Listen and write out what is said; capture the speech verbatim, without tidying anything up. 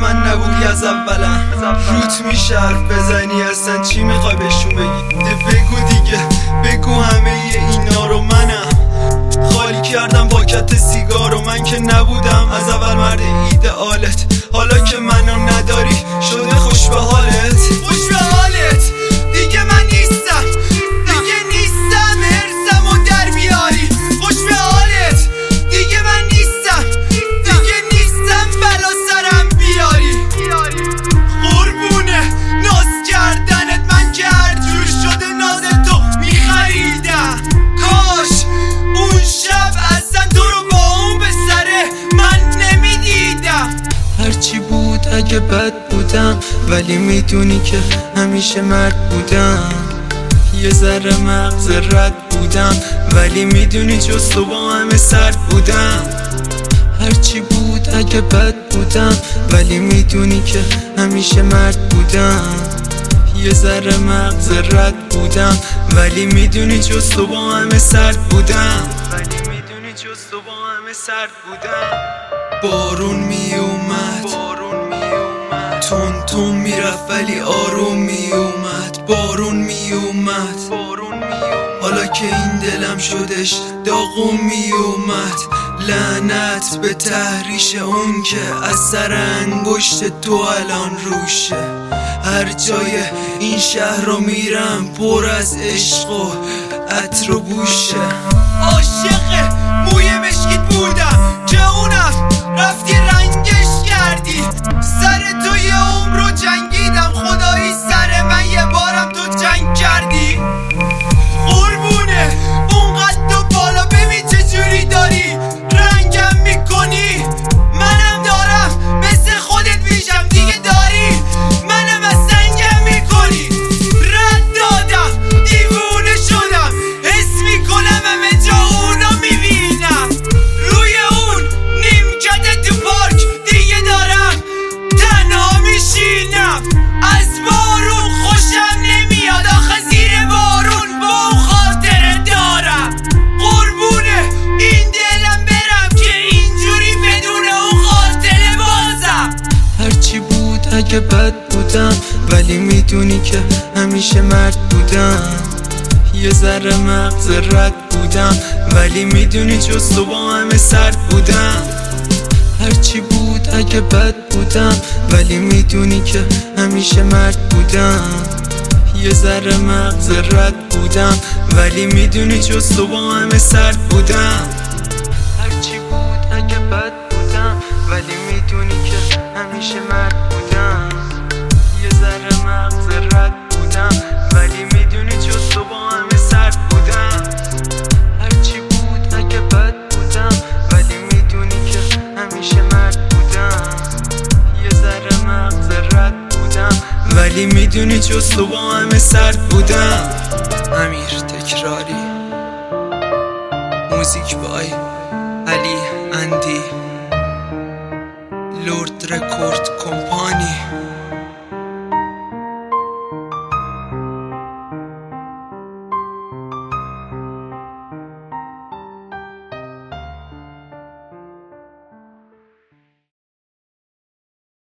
من نبودی از اولم. روت میشه حرف بزنی اصلا چی میخوای بهشون بگی؟ ده بگو دیگه، بگو همه اینا رو منم خالی کردم پاکت سیگار و من که نبودم از اول مرد ایدئالت. حالا که منو نداری شده خوش به حالت، خوش به حالت. دیگه من نیستم، دیگه نیستم هرسم و در بیاری. خوش به حالت. دیگه من نیستم، دیگه نیستم بلا سرم بیاری. قربونه ناز کردنت من که هر جور شده ناز تو میخریدم. کاش اون شب اصلا تو رو با اون به سره من نمیدیدم. هرچی بود اگه بد بودم ولی میدونی که همیشه مرد بودم. یه ذره مغز رد بودم ولی میدونی جز تو با همه سرد بودم. هرچی بود اگه بد بودم ولی میدونی که همیشه مرد بودم. یه ذره مغز رد بودم ولی میدونی جز تو با همه سرد بودم. ولی میدونی جز تو با همه سرد بودم. بارون می اومد، بارون می اومد، تون تون میرفت ولی آروم می اومد. بارون می اومد، بارون می اومد، حالا که این دلم شدش داغون می اومد. لعنت به تحریش اون که از سر انگشت تو الان روشه. هر جای این شهر رو میرم پر از عشق و عطر و بوشه. عاشق موی مشکیت بودم که اونم رفتی رنگش کردی. سر تو یه عمر رو جنگیدم خدایی سر من یه بارم تو جنگ کردی. قربونه اونقدر تو بالا ببین چجوری داری رنگم میکنی. منم دارم مثل خودت میشم دیگه داری منم از سنگم میکنی. رد دادم دیوونه شدم حس میکنم همه جا اونو میبینم. روی اون نیمکت تو پارک دیگه دارم تنها میشینم. از بارون خوشم نمیاد آخه زیر بارون با اون خاطره دارم. قربونه این دلم برم که اینجوری بدون اون خاطره بازم. هرچی بود اگه بد بودم ولی میدونی که همیشه مرد بودم. یه ذره مغز رد بودم ولی میدونی جز تو با همه سرد بودم. هرچی بود اگه بد بودم ولی میدونی که همیشه مرد بودم. یه ذره مغز رد بودم ولی میدونی جز تو با همه سرد بودم. هرچی بود اگه بد بودم ولی میدونی که همیشه مرد بودم. یه ذره مغز رد بودم ولی میدونی جز تو با همه سرد بودم. هرچی بود اگه بد بودم ولی میدونی که همیشه مرد بودم. یه ذره مغز رد بودم ولی میدونی جز تو با همه سرد بودم. امیر تکراری، موزیک بای علی اندی، لورد رکورد کمپانی.